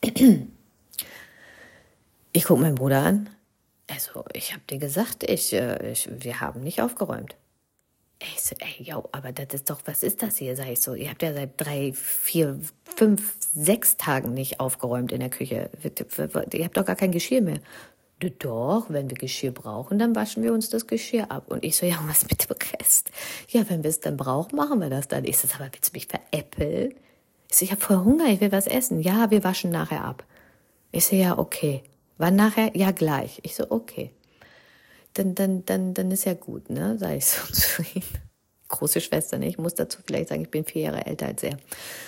Ich gucke meinen Bruder an. Also, ich habe dir gesagt, wir haben nicht aufgeräumt. Ich so, ey, yo, aber das ist doch, was ist das hier? Sag ich so, ihr habt ja seit 3, 4, 5, 6 Tagen nicht aufgeräumt in der Küche. Ihr habt doch gar kein Geschirr mehr. Doch, wenn wir Geschirr brauchen, dann waschen wir uns das Geschirr ab. Und ich so, ja, was mit dem Rest? Ja, wenn wir es dann brauchen, machen wir das dann. Ich so, aber willst du mich veräppeln? Ich so, ich habe voll Hunger, ich will was essen. Ja, wir waschen nachher ab. Ich so, ja, okay. Wann nachher? Ja, gleich. Ich so, okay. Dann ist ja gut, ne? Sag ich so zu ihm. Große Schwester, ne? Ich muss dazu vielleicht sagen, ich bin 4 Jahre älter als er.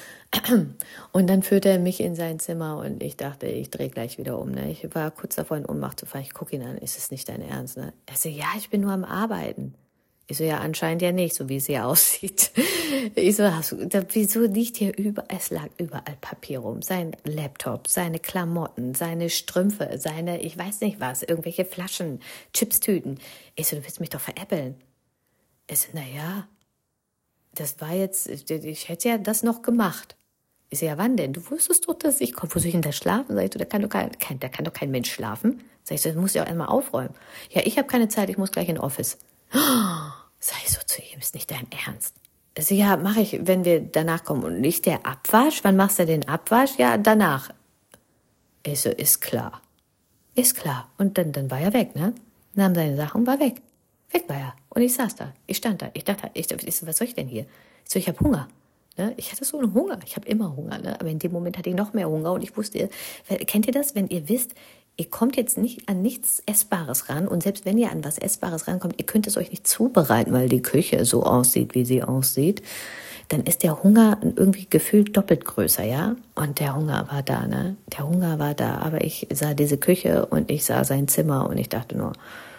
Und dann führte er mich in sein Zimmer und ich dachte, ich drehe gleich wieder um. Ne? Ich war kurz davor, in Ohnmacht zu fallen. Ich gucke ihn an, ist es nicht dein Ernst? Ne? Er so, ja, ich bin nur am Arbeiten. Ich so, ja, anscheinend ja nicht, so wie es hier aussieht. Ich so, wieso liegt hier überall, es lag überall Papier rum. Sein Laptop, seine Klamotten, seine Strümpfe, seine, ich weiß nicht was, irgendwelche Flaschen, Chipstüten. Ich so, du willst mich doch veräppeln. Ich so, naja, das war jetzt, ich hätte ja das noch gemacht. Ich so, ja, wann denn? Du wusstest doch, dass ich komme. Wo soll ich denn da schlafen? Sag ich so, da kann doch kein Mensch schlafen. Sag ich so, das muss ja auch einmal aufräumen. Ja, ich habe keine Zeit, ich muss gleich in den Office. Sag ich so zu ihm, ist nicht dein Ernst. Also, ja, mache ich, wenn wir danach kommen. Und nicht der Abwasch? Wann machst du den Abwasch? Ja, danach. Ich so, ist klar. Ist klar. Und dann war er weg, ne? Nahm seine Sachen und war weg. Weg war er. Und ich saß da. Ich stand da. Ich dachte, was soll ich denn hier? Ich so, ich habe Hunger. Ne? Ich hatte so einen Hunger. Ich habe immer Hunger. Ne? Aber in dem Moment hatte ich noch mehr Hunger. Und ich wusste, kennt ihr das, wenn ihr wisst, ihr kommt jetzt nicht an nichts Essbares ran. Und selbst wenn ihr an was Essbares rankommt, ihr könnt es euch nicht zubereiten, weil die Küche so aussieht, wie sie aussieht. Dann ist der Hunger irgendwie gefühlt doppelt größer, ja? Und der Hunger war da, ne? Der Hunger war da. Aber ich sah diese Küche und ich sah sein Zimmer und ich dachte nur,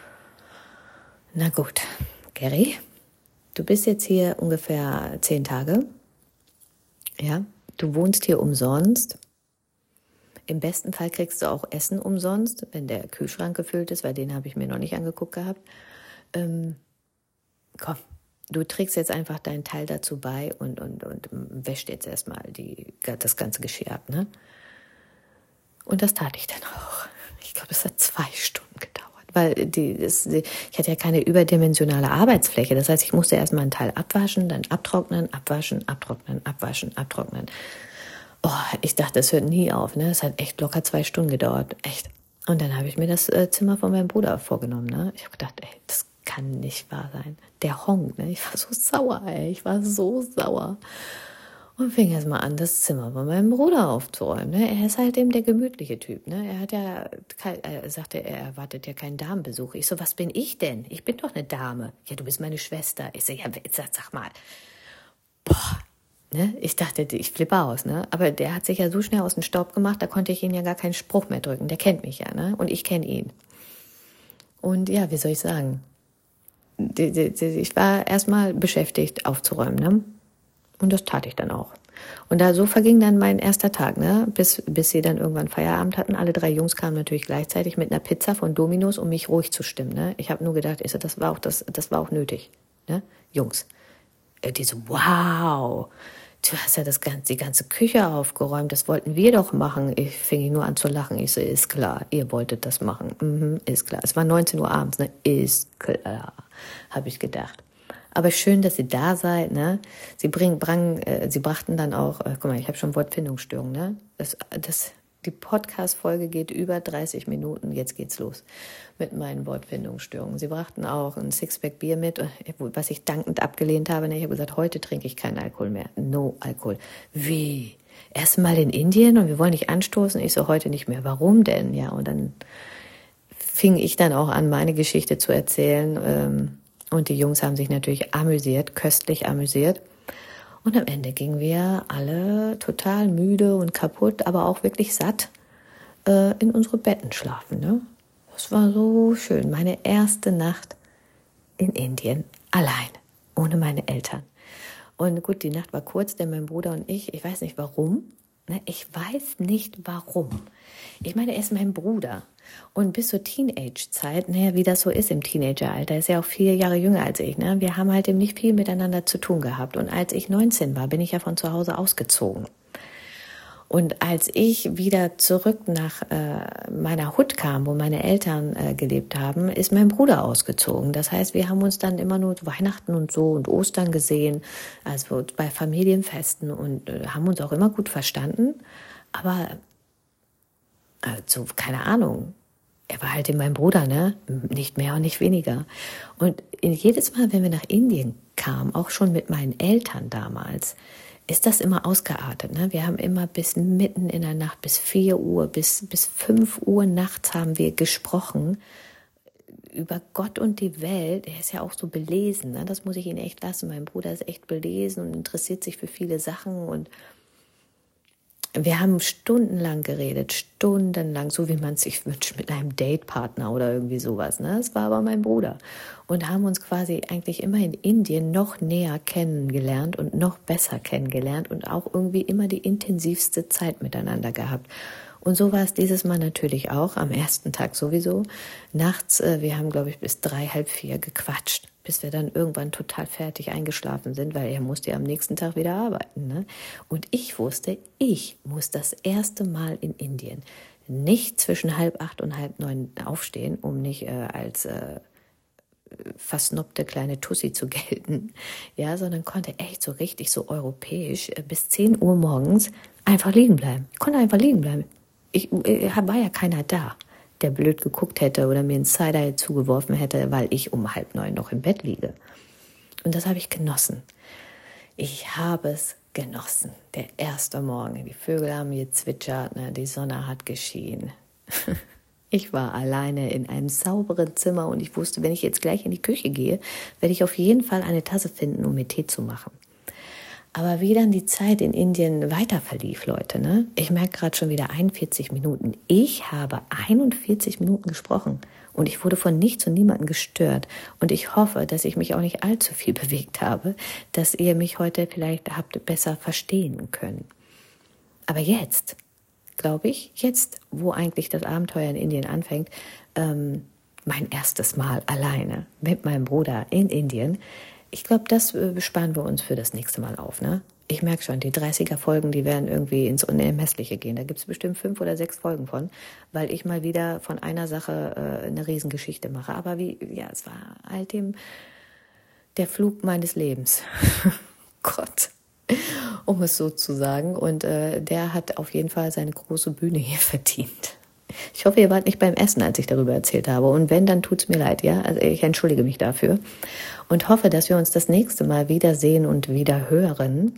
na gut, Gary, du bist jetzt hier ungefähr 10 Tage. Ja, du wohnst hier umsonst. Im besten Fall kriegst du auch Essen umsonst, wenn der Kühlschrank gefüllt ist, weil den habe ich mir noch nicht angeguckt gehabt. Komm, du trägst jetzt einfach deinen Teil dazu bei und wäscht jetzt erstmal das ganze Geschirr ab, ne? Und das tat ich dann auch. Ich glaube, es hat 2 Stunden gedauert. Weil ich hatte ja keine überdimensionale Arbeitsfläche. Das heißt, ich musste erstmal einen Teil abwaschen, dann abtrocknen, abwaschen, abtrocknen, abwaschen, abtrocknen. Oh, ich dachte, es hört nie auf, ne? Es hat echt locker 2 Stunden gedauert, echt. Und dann habe ich mir das Zimmer von meinem Bruder vorgenommen, ne? Ich habe gedacht, ey, das kann nicht wahr sein. Der Honk, ne? Ich war so sauer, ey. Ich war so sauer. Und fing erst mal an, das Zimmer von meinem Bruder aufzuräumen. Ne? Er ist halt eben der gemütliche Typ. Ne? Er sagte, er erwartet ja keinen Damenbesuch. Ich so, was bin ich denn? Ich bin doch eine Dame. Ja, du bist meine Schwester. Ich so, ja, sag mal. Boah. Ne? Ich dachte, ich flippe aus. Ne? Aber der hat sich ja so schnell aus dem Staub gemacht, da konnte ich ihn ja gar keinen Spruch mehr drücken. Der kennt mich ja, ne? Und ich kenne ihn. Und ja, wie soll ich sagen? Ich war erstmal beschäftigt aufzuräumen, ne? Und das tat ich dann auch. Und so verging dann mein erster Tag, ne? Bis sie dann irgendwann Feierabend hatten. Alle 3 Jungs kamen natürlich gleichzeitig mit einer Pizza von Domino's, um mich ruhig zu stimmen, ne? Ich habe nur gedacht, das war auch nötig, ne? Jungs. Die so, wow, du hast ja die ganze Küche aufgeräumt, das wollten wir doch machen. Ich fing nur an zu lachen. Ich so, ist klar, ihr wolltet das machen. Ist klar. Es war 19 Uhr abends, ne? Ist klar, habe ich gedacht. Aber schön, dass ihr da seid, ne? Sie brachten dann auch, guck mal, ich habe schon Wortfindungsstörungen, ne? Die Podcast-Folge geht über 30 Minuten, jetzt geht's los mit meinen Wortfindungsstörungen. Sie brachten auch ein Sixpack Bier mit, was ich dankend abgelehnt habe. Ne? Ich habe gesagt, heute trinke ich keinen Alkohol mehr. No Alkohol. Wie? Erstmal in Indien und wir wollen nicht anstoßen? Ich so, heute nicht mehr. Warum denn? Ja, und dann fing ich dann auch an, meine Geschichte zu erzählen. Und die Jungs haben sich natürlich amüsiert, köstlich amüsiert. Und am Ende gingen wir alle total müde und kaputt, aber auch wirklich satt in unsere Betten schlafen. Ne? Das war so schön. Meine erste Nacht in Indien, allein, ohne meine Eltern. Und gut, die Nacht war kurz, denn mein Bruder und ich weiß nicht warum. Ne? Ich weiß nicht warum. Ich meine, er ist mein Bruder. Und bis zur Teenage-Zeit, naja, wie das so ist im Teenageralter, ist ja auch 4 Jahre jünger als ich, ne? Wir haben halt eben nicht viel miteinander zu tun gehabt. Und als ich 19 war, bin ich ja von zu Hause ausgezogen. Und als ich wieder zurück nach meiner Hut kam, wo meine Eltern gelebt haben, ist mein Bruder ausgezogen. Das heißt, wir haben uns dann immer nur Weihnachten und so und Ostern gesehen, also bei Familienfesten und haben uns auch immer gut verstanden. Aber so, keine Ahnung, er war halt mein Bruder, ne? Nicht mehr und nicht weniger. Und jedes Mal, wenn wir nach Indien kamen, auch schon mit meinen Eltern damals, ist das immer ausgeartet. Ne? Wir haben immer bis mitten in der Nacht, bis 4 Uhr, bis 5 Uhr nachts haben wir gesprochen über Gott und die Welt. Er ist ja auch so belesen, ne? Das muss ich ihn echt lassen. Mein Bruder ist echt belesen und interessiert sich für viele Sachen und wir haben stundenlang geredet, stundenlang, so wie man es sich wünscht, mit einem Datepartner oder irgendwie sowas. Ne? Das war aber mein Bruder. Und haben uns quasi eigentlich immer in Indien noch näher kennengelernt und noch besser kennengelernt und auch irgendwie immer die intensivste Zeit miteinander gehabt. Und so war es dieses Mal natürlich auch, am ersten Tag sowieso. Nachts, wir haben, glaube ich, bis 3, halb 4 gequatscht, bis wir dann irgendwann total fertig eingeschlafen sind, weil er musste ja am nächsten Tag wieder arbeiten. Ne? Und ich wusste, ich muss das erste Mal in Indien nicht zwischen 7:30 und 8:30 aufstehen, um nicht als versnobte kleine Tussi zu gelten, ja, sondern konnte echt so richtig so europäisch bis 10 Uhr morgens einfach liegen bleiben. Ich konnte einfach liegen bleiben. War ja keiner da, der blöd geguckt hätte oder mir einen Side-Eye zugeworfen hätte, weil ich um 8:30 noch im Bett liege. Und das habe ich genossen. Ich habe es genossen. Der erste Morgen, die Vögel haben gezwitschert, ne, die Sonne hat geschienen. Ich war alleine in einem sauberen Zimmer und ich wusste, wenn ich jetzt gleich in die Küche gehe, werde ich auf jeden Fall eine Tasse finden, um mir Tee zu machen. Aber wie dann die Zeit in Indien weiter verlief, Leute, ne? Ich merke gerade schon wieder 41 Minuten. Ich habe 41 Minuten gesprochen und ich wurde von nichts und niemandem gestört. Und ich hoffe, dass ich mich auch nicht allzu viel bewegt habe, dass ihr mich heute vielleicht habt besser verstehen können. Aber jetzt, glaube ich, jetzt, wo eigentlich das Abenteuer in Indien anfängt, mein erstes Mal alleine mit meinem Bruder in Indien, ich glaube, das besparen wir uns für das nächste Mal auf. Ne? Ich merke schon, die 30er-Folgen, die werden irgendwie ins Unermessliche gehen. Da gibt es bestimmt 5 oder 6 Folgen von, weil ich mal wieder von einer Sache eine Riesengeschichte mache. Aber es war halt der Flug meines Lebens. Gott, um es so zu sagen. Und der hat auf jeden Fall seine große Bühne hier verdient. Ich hoffe, ihr wart nicht beim Essen, als ich darüber erzählt habe. Und wenn, dann tut's mir leid, ja. Also ich entschuldige mich dafür und hoffe, dass wir uns das nächste Mal wiedersehen und wieder hören.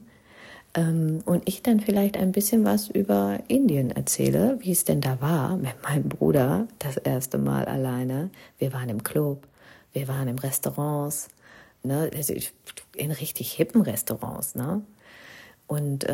Und ich dann vielleicht ein bisschen was über Indien erzähle, wie es denn da war mit meinem Bruder das erste Mal alleine. Wir waren im Club, wir waren in Restaurants, ne, also in richtig hippen Restaurants, ne. Und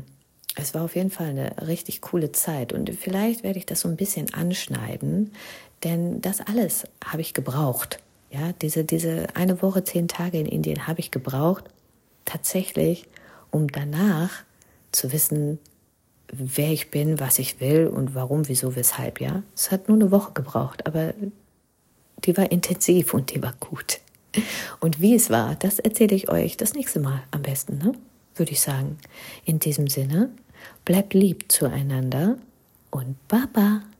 es war auf jeden Fall eine richtig coole Zeit und vielleicht werde ich das so ein bisschen anschneiden, denn das alles habe ich gebraucht. Ja, diese 1 Woche, 10 Tage in Indien habe ich gebraucht, tatsächlich, um danach zu wissen, wer ich bin, was ich will und warum, wieso, weshalb. Ja, es hat nur 1 Woche gebraucht, aber die war intensiv und die war gut. Und wie es war, das erzähle ich euch das nächste Mal am besten, ne? Würde ich sagen. In diesem Sinne, bleibt lieb zueinander und Baba.